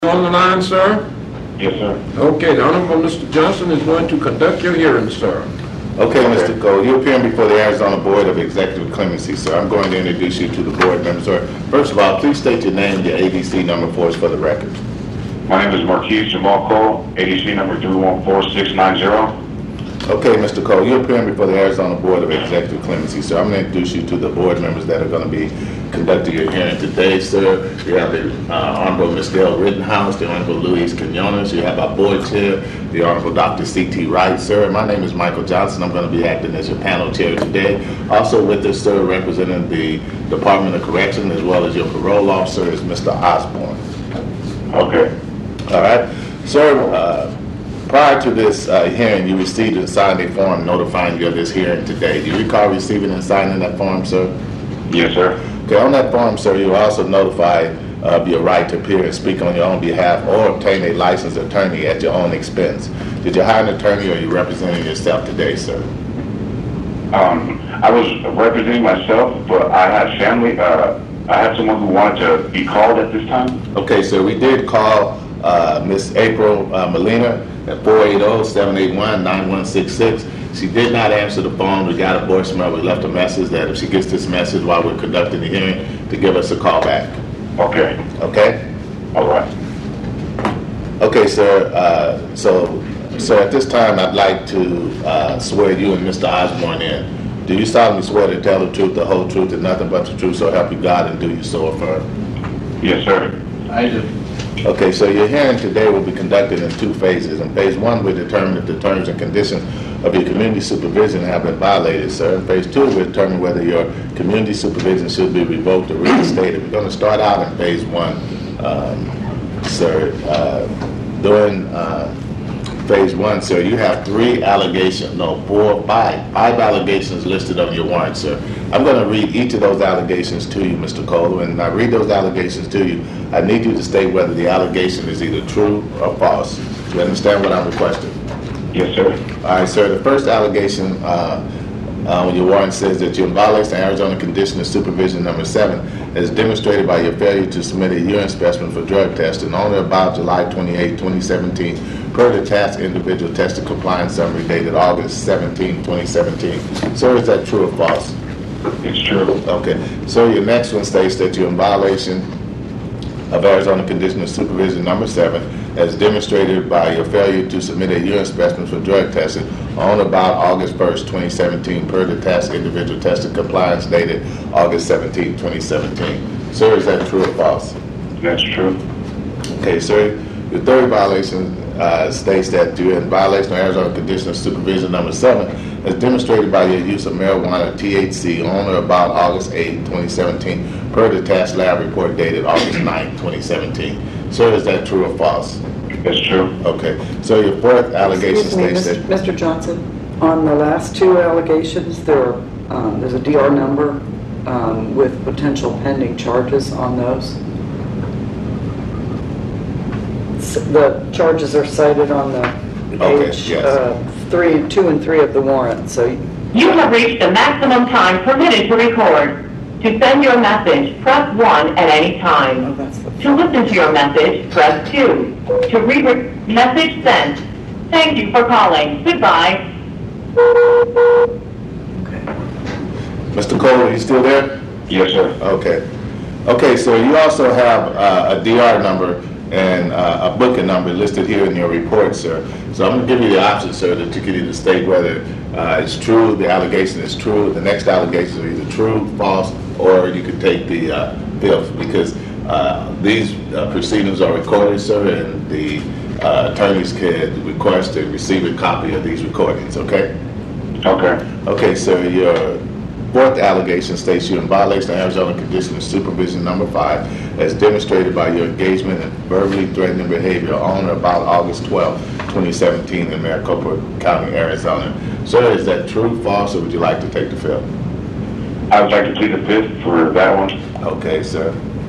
On the line, sir? Yes, sir. Okay, the Honorable Mr. Johnson is going to conduct your hearing, sir. Okay, Mr. Cole, you're appearing before the Arizona Board of Executive Clemency, sir. I'm going to introduce you to the board members, sir. First of all, please state your name and your ADC number for us for the record. My name is Marquise Jamal Cole, ADC number 314690. Okay, Mr. Cole, you're appearing before the Arizona Board of Executive Clemency, sir. I'm going to introduce you to the board members that are going to be conducting your hearing today, sir. You have the Honorable Ms. Gail Rittenhouse, the Honorable Luis Quinones. You have our board chair, the Honorable Dr. C.T. Wright, sir. My name is Michael Johnson. I'm going to be acting as your panel chair today. Also with us, sir, representing the Department of Correction as well as your parole officer is Mr. Osborne. Okay. All right. Sir, prior to this hearing, you received and signed a form notifying you of this hearing today. Do you recall receiving and signing that form, sir? Yes, sir. Okay, on that form, sir, you were also notified of your right to appear and speak on your own behalf or obtain a licensed attorney at your own expense. Did you hire an attorney or are you representing yourself today, sir? I was representing myself, but I had family. I had someone who wanted to be called at this time. Okay, so we did call Miss April Molina at 480-781-9166. She did not answer the phone. We got a voicemail. We left a message that if she gets this message while we're conducting the hearing, to give us a call back. Okay. Okay? All right. Okay, sir. So at this time, I'd like to swear you and Mr. Osborne in. Do you solemnly swear to tell the truth, the whole truth, and nothing but the truth, so help you God, and do you so affirm? Yes, sir. I do. Okay, so your hearing today will be conducted in two phases. In phase one, we determine if the terms and conditions of your community supervision have been violated, sir. In phase two, we determine whether your community supervision should be revoked or reinstated. We're going to start out in phase one, sir. During phase one, sir, you have five allegations listed on your warrant, sir. I'm going to read each of those allegations to you, Mr. Cole. When I read those allegations to you, I need you to state whether the allegation is either true or false. Do you understand what I'm requesting? Yes, sir. All right, sir. The first allegation on your warrant says that you violate Arizona Condition of Supervision number 7 as demonstrated by your failure to submit a urine specimen for drug testing on or about July 28, 2017, per the task individual tested compliance summary dated August 17, 2017. Sir, is that true or false? It's true. Okay. So your next one states that you're in violation of Arizona Condition of Supervision number 7 as demonstrated by your failure to submit a urine specimen for drug testing on or about August 1st, 2017, per the task individual tested compliance dated August 17, 2017. Sir, is that true or false? That's true. Okay, sir. Your third violation states that you're in violation of Arizona Condition of Supervision number 7 as demonstrated by your use of marijuana THC on or about August 8, 2017, per the task lab report dated August 9, 2017. Sir, is that true or false? That's true. Okay. So your fourth allegation Excuse me, states Mr. Johnson, on the last two allegations, there's a DR number with potential pending charges on those. The charges are cited on the page yes. 2 and 3 of the warrant. So you have reached the maximum time permitted to record. To send your message, press 1 at any time. To listen to your message, press 2. To read your message sent. Thank you for calling. Goodbye. Mr. Cole, are you still there? Yes, sir. Okay. Okay, so you also have a DR number and a booking number listed here in your report, sir. So I'm going to give you the option, sir, that you can either state whether it's true, the allegation is true, the next allegation is either true, false, or you could take the fifth, because these proceedings are recorded, sir, and the attorneys can request and receive a copy of these recordings, okay? Okay. Okay, sir, your fourth allegation states you're in violation of Arizona Condition of Supervision number 5 as demonstrated by your engagement in verbally threatening behavior on or about August 12, 2017 in Maricopa County, Arizona. Sir, is that true, false, or would you like to take the fifth? I would like to plead the fifth for that one. Okay, sir.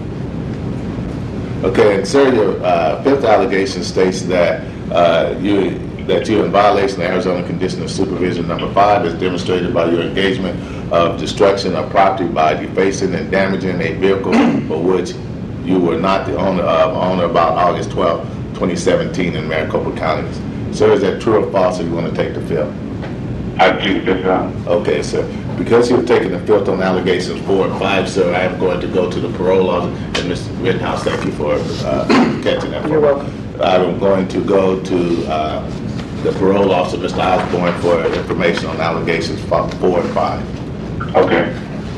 Okay, and sir, your fifth allegation states that you're in violation of Arizona Condition of Supervision number 5 as demonstrated by your engagement of destruction of property by defacing and damaging a vehicle for which you were not the owner of about August 12, 2017 in Maricopa counties. Sir, is that true or false, or you want to take the fifth? I plead the fifth, Your Honor. Okay, sir. Because you've taken the fifth on allegations 4 and 5, sir, I am going to go to the parole officer. And Mr. Rittenhouse, thank you for catching that for me. You're welcome. I'm going to go to the parole officer, Mr. Osborne, for information on allegations 4 and 5. Okay.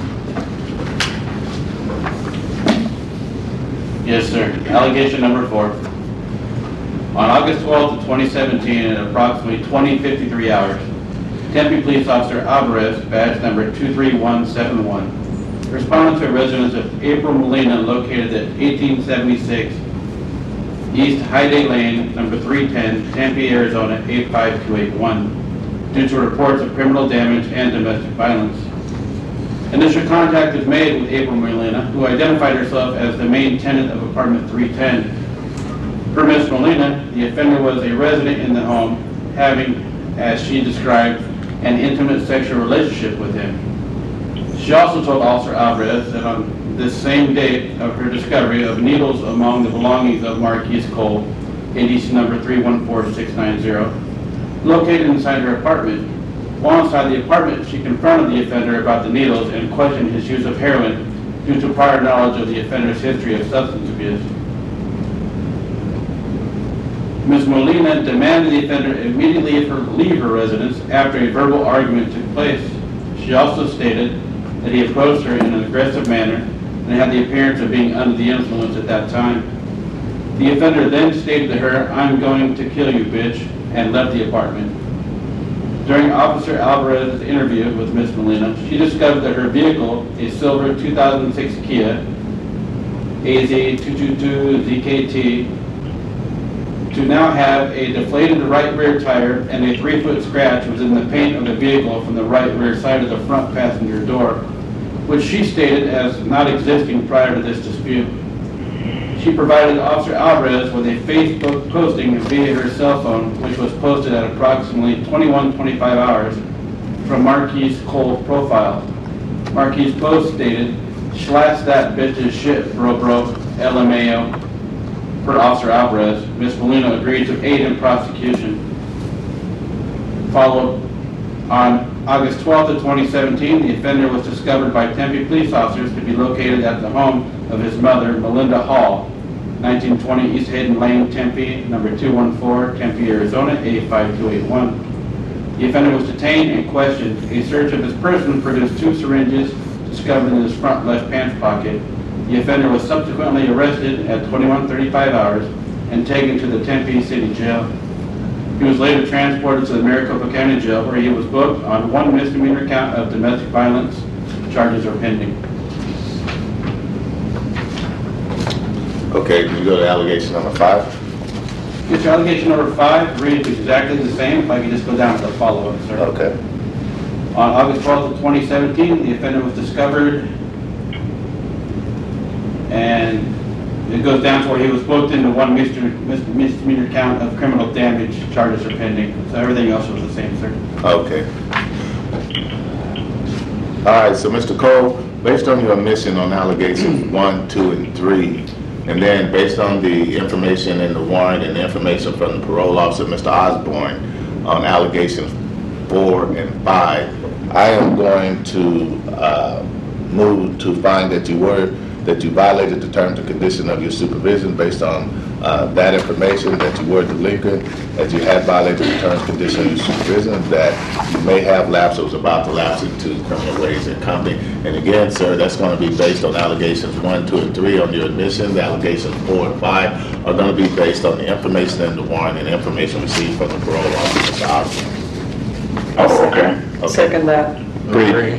Yes, sir. Allegation number 4. On August 12th of 2017 at approximately 20:53 hours, Tempe Police Officer Alvarez, badge number 23171, responded to a residence of April Molina located at 1876 East Hyde Lane, number 310, Tempe, Arizona 85281, due to reports of criminal damage and domestic violence. Initial contact was made with April Molina, who identified herself as the main tenant of apartment 310. Per Ms. Molina, the offender was a resident in the home, having, as she described, an intimate sexual relationship with him. She also told Officer Alvarez that on this same date of her discovery of needles among the belongings of Marquise Cole, ADC number 314690, located inside her apartment. While inside the apartment, she confronted the offender about the needles and questioned his use of heroin due to prior knowledge of the offender's history of substance abuse. Ms. Molina demanded the offender immediately leave her residence after a verbal argument took place. She also stated that he approached her in an aggressive manner and had the appearance of being under the influence at that time. The offender then stated to her, "I'm going to kill you, bitch," and left the apartment. During Officer Alvarez's interview with Ms. Molina, she discovered that her vehicle, a silver 2006 Kia AZ222ZKT, to now have a deflated right rear tire and a 3-foot scratch was in the paint of the vehicle from the right rear side of the front passenger door, which she stated as not existing prior to this dispute. She provided Officer Alvarez with a Facebook posting via her cell phone, which was posted at approximately 21:25 hours from Marquise Cole's profile. Marquise post stated, "Slash that bitch's shit, bro, LMAO." Per Officer Alvarez, Ms. Molina agreed to aid in prosecution. Followed on August 12th of 2017, the offender was discovered by Tempe police officers to be located at the home of his mother, Melinda Hall, 1920 East Hayden Lane, Tempe, number 214, Tempe, Arizona, 85281. The offender was detained and questioned. A search of his person produced 2 syringes discovered in his front left pants pocket. The offender was subsequently arrested at 21:35 hours and taken to the Tempe City Jail. He was later transported to the Maricopa County Jail, where he was booked on 1 misdemeanor count of domestic violence. Charges are pending. Okay, can you go to allegation number 5? Yes, sir. Allegation number 5 reads exactly the same. If I could just go down to the follow-up, sir. Okay. On August 12th of 2017, the offender was discovered, and it goes down to where he was booked into 1 misdemeanor count of criminal damage. Charges are pending. So everything else was the same, sir. Okay. All right, so Mr. Cole, based on your admission on allegations 1, 2, and 3, and then based on the information in the warrant and the information from the parole officer, Mr. Osborne, on allegations 4 and 5, I am going to move to find that you violated the terms and conditions of your supervision based on that information, that you were delinquent, that you had violated the terms and conditions of your supervision, that you may have lapsed or was about to lapse into criminal ways and company. And again, sir, that's going to be based on allegations 1, 2, and 3 on your admission. The allegations 4 and 5 are going to be based on the information in the warrant and information received from the parole officer, Mr. Osborne. Oh, okay. Second that. Agree.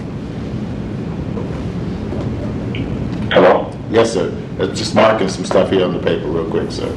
Hello? Yes, sir. Just marking some stuff here on the paper real quick, sir.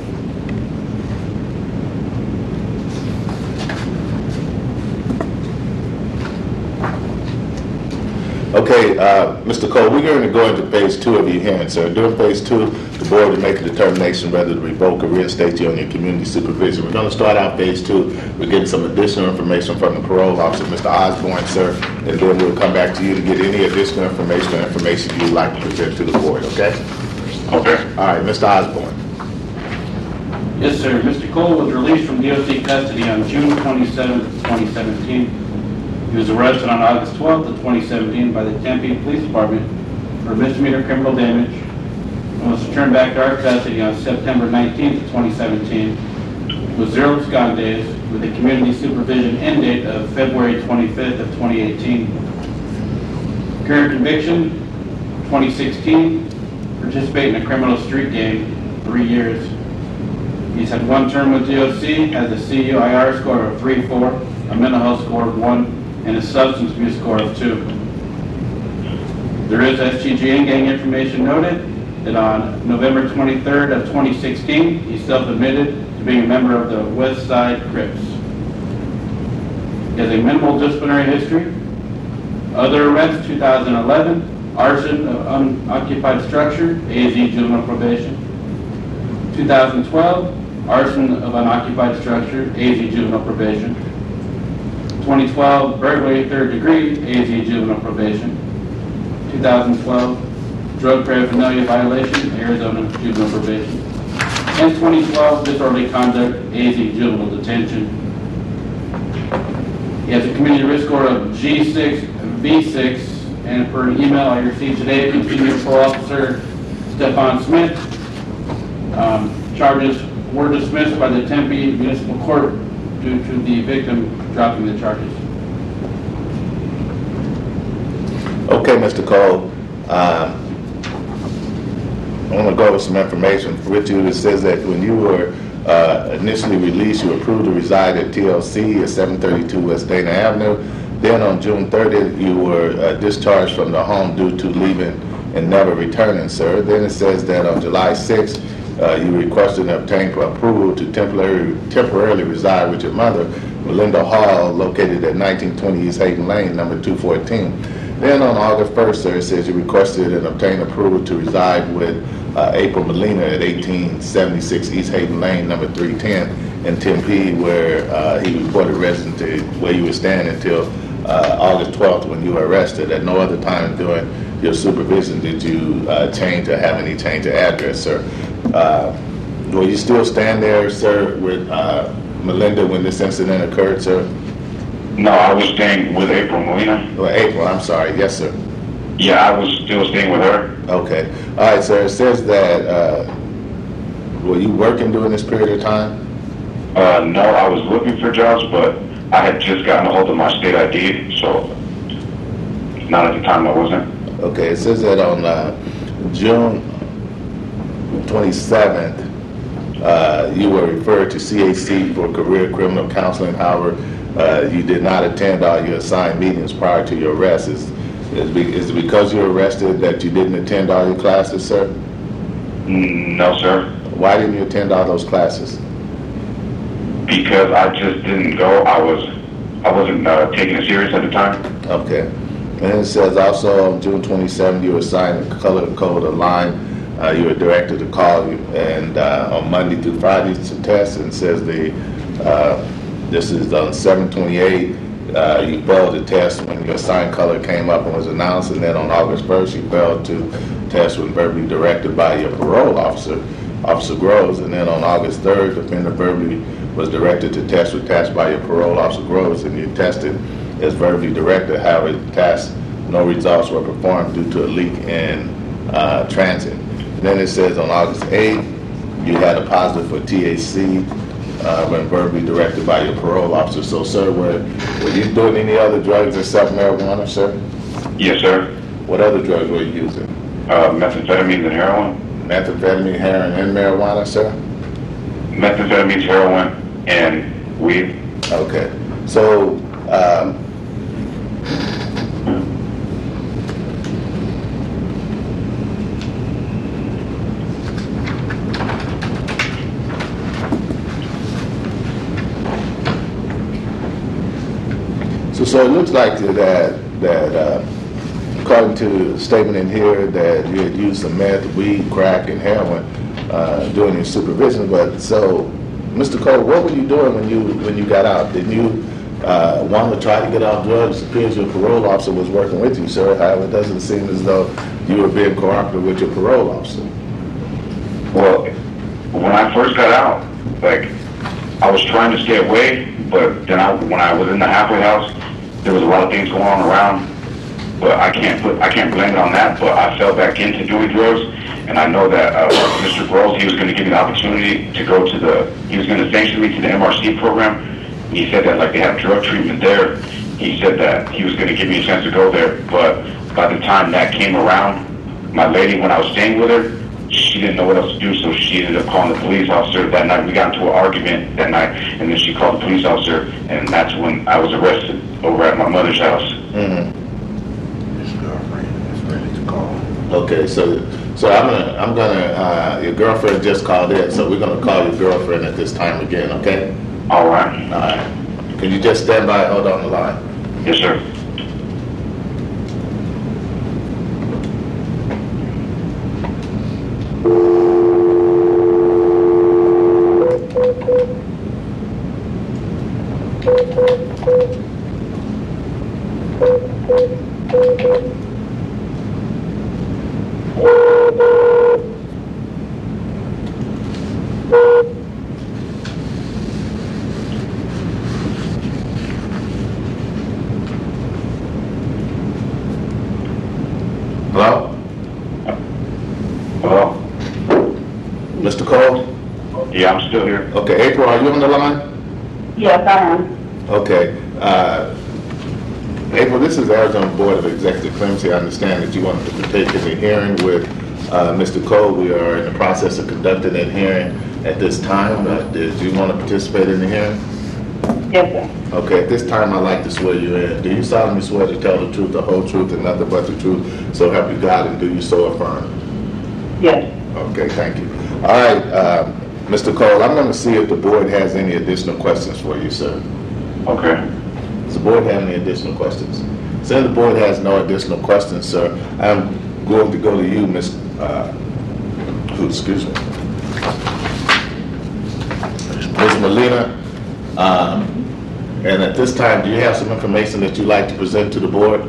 Okay, Mr. Cole, we're going to go into phase 2 of your hearing, sir. During phase 2, the board will make a determination whether to revoke or reinstate you on your community supervision. We're going to start out phase 2. We're getting some additional information from the parole officer, Mr. Osborne, sir, and then we'll come back to you to get any additional information or information you'd like to present to the board, okay? Okay. All right, Mr. Osborne. Yes, sir. Mr. Cole was released from DOC custody on June 27, 2017. He was arrested on August 12, 2017 by the Tempe Police Department for misdemeanor criminal damage and was returned back to our custody on September 19, 2017 with 0 abscond days with a community supervision end date of February 25th of 2018. Current conviction, 2016, participate in a criminal street gang, 3 years. He's had 1 term with DOC, has a CUIR score of 3.4, a mental health score of 1, and a substance abuse score of 2. There is STGN gang information noted that on November 23rd of 2016, he self-admitted to being a member of the West Side Crips. He has a minimal disciplinary history. Other arrests, 2011, arson of unoccupied structure, AZ juvenile probation. 2012, arson of unoccupied structure, AZ juvenile probation. 2012, burglary 3rd degree, AZ juvenile probation. 2012, drug paraphernalia violation, Arizona juvenile probation. And 2012, disorderly conduct, AZ juvenile detention. He has a community risk score of G6, V6, and per an email I received today from Senior Patrol Officer Stefan Smith, charges were dismissed by the Tempe Municipal Court due to the victim dropping the charges. Okay, Mr. Cole. I want to go over some information with you. It says that when you were initially released, you were approved to reside at TLC at 732 West Dana Avenue. Then on June 30th, you were discharged from the home due to leaving and never returning, sir. Then it says that on July 6th, you requested and obtained approval to temporarily reside with your mother, Melinda Hall, located at 1920 East Hayden Lane, number 214. Then on August 1st, sir, it says you requested and obtained approval to reside with April Molina at 1876 East Hayden Lane, number 310 in Tempe, where he reported residence where you were staying until August 12th when you were arrested. At no other time during your supervision did you change or have any change of address, sir. Will you still stand there, sir, with Melinda when this incident occurred, sir? No, I was staying with April Molina. Well, April, I'm sorry. Yes, sir. Yeah, I was still staying with her. Okay. All right, sir. It says that, were you working during this period of time? No, I was looking for jobs, but I had just gotten a hold of my state ID, so not at the time I wasn't. Okay. It says that on June 27th, you were referred to CAC for career criminal counseling. However, you did not attend all your assigned meetings prior to your arrest. Is it because you were arrested that you didn't attend all your classes, sir? No, sir. Why didn't you attend all those classes? Because I just didn't go. I wasn't taking it serious at the time. Okay. And then it says also on June 27th, you were assigned a color code of line. You were directed to call you, and on Monday through Friday to test. And it says this is on 7/28. You failed to test when your assigned color came up and was announced, and then on August 1st, you failed to test when verbally directed by your parole officer, Officer Groves, and then on August 3rd, the offender verbally was directed to test with test by your parole officer Groves, and you tested as verbally directed. However, the test, no results were performed due to a leak in transit. And then it says on August 8th, you had a positive for THC when verbally directed by your parole officer. So, sir, were you doing any other drugs except marijuana, sir? Yes, sir. What other drugs were you using? Methamphetamines and heroin. Methamphetamine, heroin, and marijuana, sir? Methamphetamines, heroin, and weed. Okay. So, So it looks like that according to the statement in here that you had used some meth, weed, crack, and heroin during your supervision. But so, Mr. Cole, what were you doing when you got out? Didn't you want to try to get off drugs? It appears your parole officer was working with you, sir. However, it doesn't seem as though you were being cooperative with your parole officer. Well, when I first got out, like, I was trying to stay away, but then when I was in the halfway house, there was a lot of things going on around. But I can't blame it on that. But I fell back into doing drugs, and I know that Mr. Gross, he was going to give me the opportunity to go to he was going to sanction me to the MRC program. He said that like they have drug treatment there. He said that he was going to give me a chance to go there. But by the time that came around, my lady, when I was staying with her, she didn't know what else to do, so she ended up calling the police officer that night. We got into an argument that night, and then she called the police officer, and that's when I was arrested over at my mother's house. His girlfriend is ready to call. Okay, so I'm gonna your girlfriend just called in, so we're gonna call your girlfriend at this time again, okay? All right. All right. Can you just stand by and hold on the line? Yes, sir. Hello? Hello? Mr. Cole? Yeah, I'm still here. Okay, April, are you on the line? Yes, I am. Okay. April, this is the Arizona Board of Executive Clemency. I understand that you wanted to partake in the hearing with Mr. Cole. We are in the process of conducting that hearing at this time. Did you want to participate in the hearing? Yes, sir. Okay, at this time, I'd like to swear you in. Do you solemnly swear to tell the truth, the whole truth, and nothing but the truth, so help you God, and do you so affirm? Yes. Okay, thank you. All right, Mr. Cole, I'm going to see if the board has any additional questions for you, sir. Okay. Does the board have any additional questions? Since the board has no additional questions, sir, I'm going to go to you, excuse me, Ms. Molina. And at this time, do you have some information that you'd like to present to the board?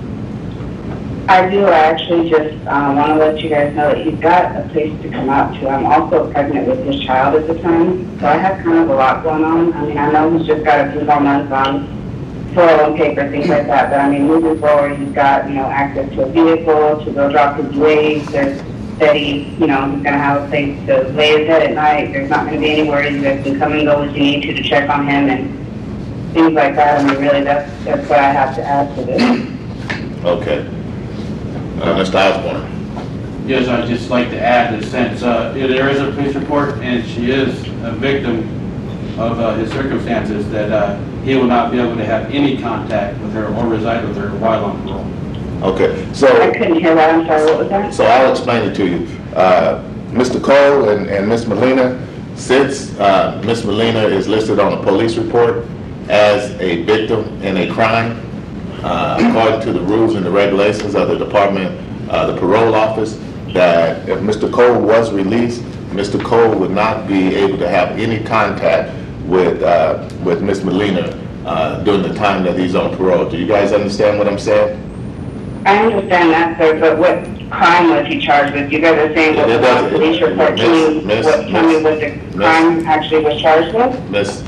I do. I actually just want to let you guys know that he's got a place to come out to. I'm also pregnant with his child at the time, so I have kind of a lot going on. I mean, I know he's just got a few more months on 401 paper, things like that, but I mean, moving forward, he's got, access to a vehicle to go drop his waves. There's steady, he's going to have a place to lay his head at night. There's not going to be any worries. You guys can come and go as you need to check on him and things like that. I mean, really, that's what I have to add to this. Okay. Mr. Osborne. Yes, I'd just like to add that since there is a police report and she is a victim of his circumstances, that he will not be able to have any contact with her or reside with her while on parole. Okay, I so couldn't hear that. I'm sorry, what was that? so I'll explain it to you. Mr. Cole and Ms. Molina, since Ms. Molina is listed on a police report as a victim in a crime, according to the rules and the regulations of the department, the parole office, that if Mr. Cole was released, Mr. Cole would not be able to have any contact with Ms. Molina during the time that he's on parole. Do you guys understand what I'm saying? I understand that, sir, but what crime was he charged with? You guys are saying what the police report tell me what the crime actually was charged with?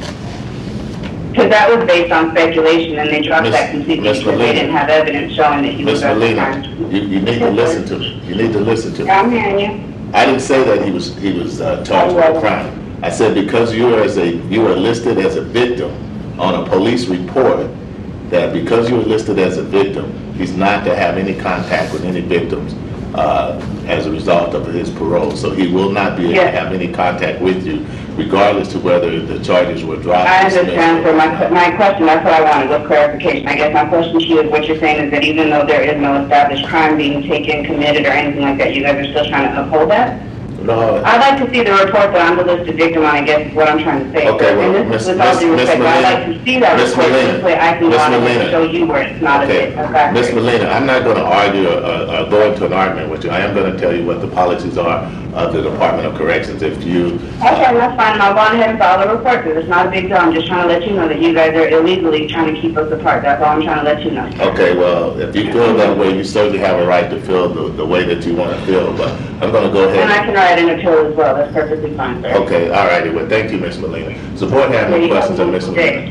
Because that was based on speculation, and they dropped that completely because they didn't have evidence showing that he was at the crime. You need to listen to me. You need to listen to me. I'm hearing you. I didn't say that he was charged with a crime. I said because you are listed as a victim on a police report, that because you were listed as a victim, he's not to have any contact with any victims as a result of his parole. So he will not be able to have any contact with you, regardless of whether the charges were dropped. I understand, so my question, that's what I wanted, was clarification. I guess my question to you is what you're saying is that even though there is no established crime being committed or anything like that, you guys are still trying to uphold that? No. I'd like to see the report that I'm the listed victim on, I guess is what I'm trying to say. Okay, well, and this is with all due respect, but I'd like to see that report, this way I can go on and show you where it's not a fact. Ms. Molina, I'm not going to argue or go into an argument with you. I am going to tell you what the policies are of the Department of Corrections. If you... Okay, that's fine. I'll go on ahead and file a report, because it's not a big deal. I'm just trying to let you know that you guys are illegally trying to keep us apart. That's all I'm trying to let you know. Okay, well, if you feel that way, you certainly have a right to feel the way that you want to feel, but I'm going to go ahead. And I can write that in a tow as well. That's perfectly fine, sir. Okay, all righty. Well, thank you, Ms. Molina. Does the board have any questions of Ms. Molina?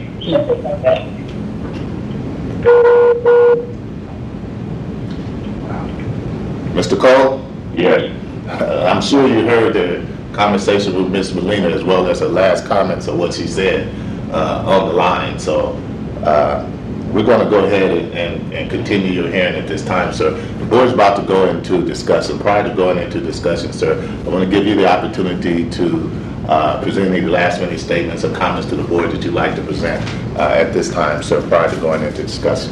Mr. Cole? Yes. I'm sure you heard the conversation with Ms. Molina as well as her last comments of what she said on the line. So we're going to go ahead and continue your hearing at this time, sir. The board's about to go into discussion. Prior to going into discussion, sir, I want to give you the opportunity to present any last-minute statements or comments to the board that you'd like to present at this time, sir, prior to going into discussion.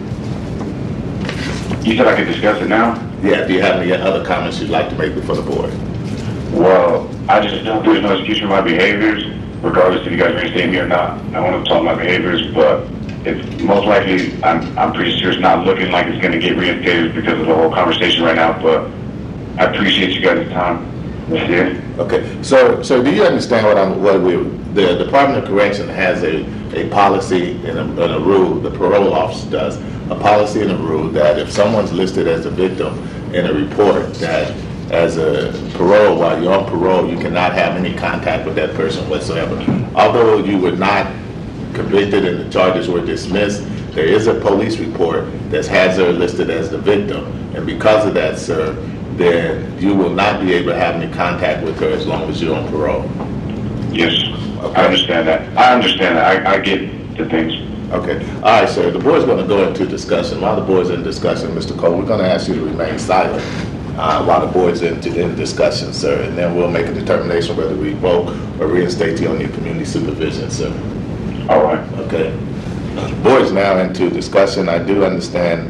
You said I could discuss it now? Yeah, do you have any other comments you'd like to make before the board? Well, I just don't, there's no excuse for my behaviors, regardless if you guys reinstate me or not. I want to talk my behaviors, but it's most likely, I'm pretty sure it's not looking like it's going to get reinstated because of the whole conversation right now, but I appreciate you guys' time. That's it. Okay, so do you understand the Department of Correction has a policy and a rule, the parole office does, a policy and a rule that if someone's listed as a victim in a report, that as a parole, while you're on parole, you cannot have any contact with that person whatsoever. Although you were not convicted and the charges were dismissed, there is a police report that has her listed as the victim, and because of that, sir, then you will not be able to have any contact with her as long as you're on parole. Yes, Okay. I understand that. I get the things. Okay. All right, sir. The board's going to go into discussion. While the board's in discussion, Mr. Cole, we're going to ask you to remain silent while the board's in discussion, sir, and then we'll make a determination whether we revoke or reinstate you on your community supervision, sir. All right. Okay. The board's now into discussion. I do understand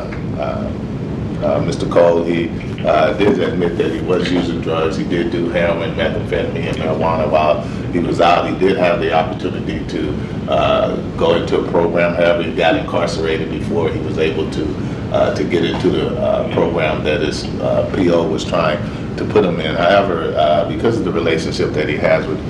Mr. Cole, he did admit that he was using drugs. He did do heroin, methamphetamine, and marijuana while he was out. He did have the opportunity to go into a program. However, he got incarcerated before he was able to get into the program that his PO was trying to put him in. However, because of the relationship that he has with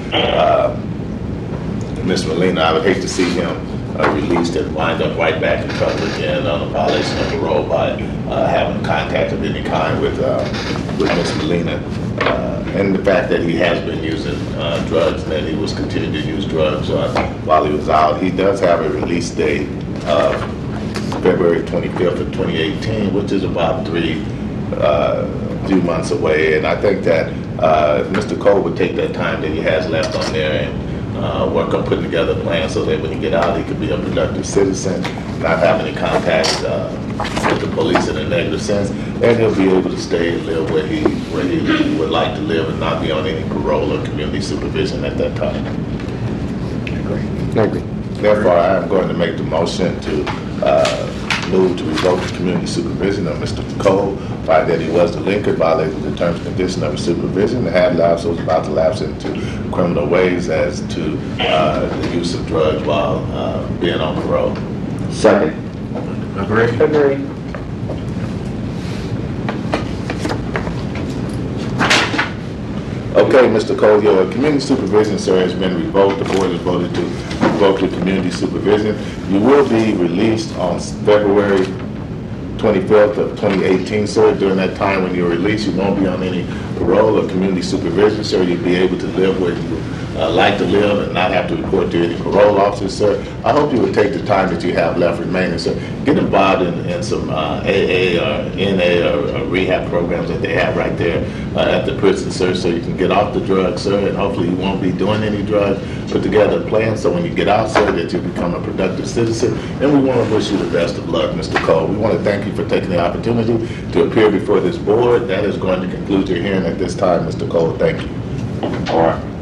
Ms. Molina, I would hate to see him released and wind up right back in trouble again on a violation of parole by having contact of any kind with Ms. Molina. And the fact that he has been using drugs and that he was continuing to use drugs while he was out. He does have a release date of February 25th of 2018, which is about few months away. And I think that Mr. Cole would take that time that he has left on there and work on putting together a plan so that when he get out, he could be a productive citizen, not have any contact with the police in a negative sense, and he'll be able to stay and live where he would like to live and not be on any parole or community supervision at that time. I agree. Therefore, I am going to make the motion to move to revoke the community supervision of Mr. Cole, find that he was delinquent, violated the terms and conditions of his supervision, and had lapsed, was about to lapse into criminal ways as to the use of drugs while being on parole. Second. Agree. Agree. Okay, Mr. Cole, your community supervision, sir, has been revoked. The board has voted to revoke your community supervision. You will be released on February 25th of 2018, sir. During that time when you're released, you won't be on any parole or community supervision, sir. You'll be able to live where you like to live and not have to report to any parole officers, sir. I hope you would take the time that you have left remaining, sir. Get involved in some AA or NA or rehab programs that they have right there at the prison, sir, so you can get off the drugs, sir, and hopefully you won't be doing any drugs. Put together a plan so when you get out, sir, that you become a productive citizen. And we want to wish you the best of luck, Mr. Cole. We want to thank you for taking the opportunity to appear before this board. That is going to conclude your hearing at this time, Mr. Cole. Thank you. All right.